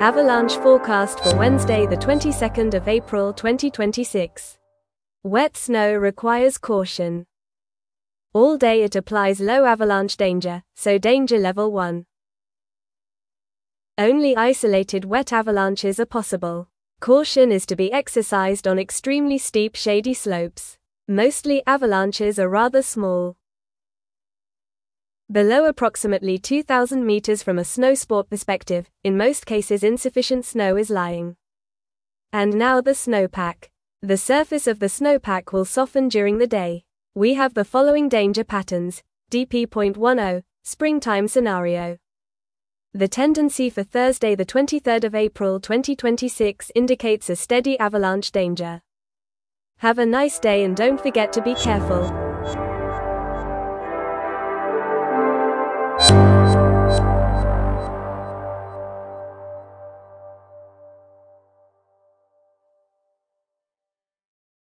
Avalanche forecast for Wednesday, the 22nd of April 2026. Wet snow requires caution. All day it applies low avalanche danger, so danger level 1. Only isolated wet avalanches are possible. Caution is to be exercised on extremely steep shady slopes. Mostly avalanches are rather small. Below approximately 2,000 meters from a snow sport perspective, in most cases insufficient snow is lying. And now the snowpack. The surface of the snowpack will soften during the day. We have the following danger patterns. DP.10, springtime scenario. The tendency for Thursday the 23rd of April 2026 indicates a steady avalanche danger. Have a nice day and don't forget to be careful.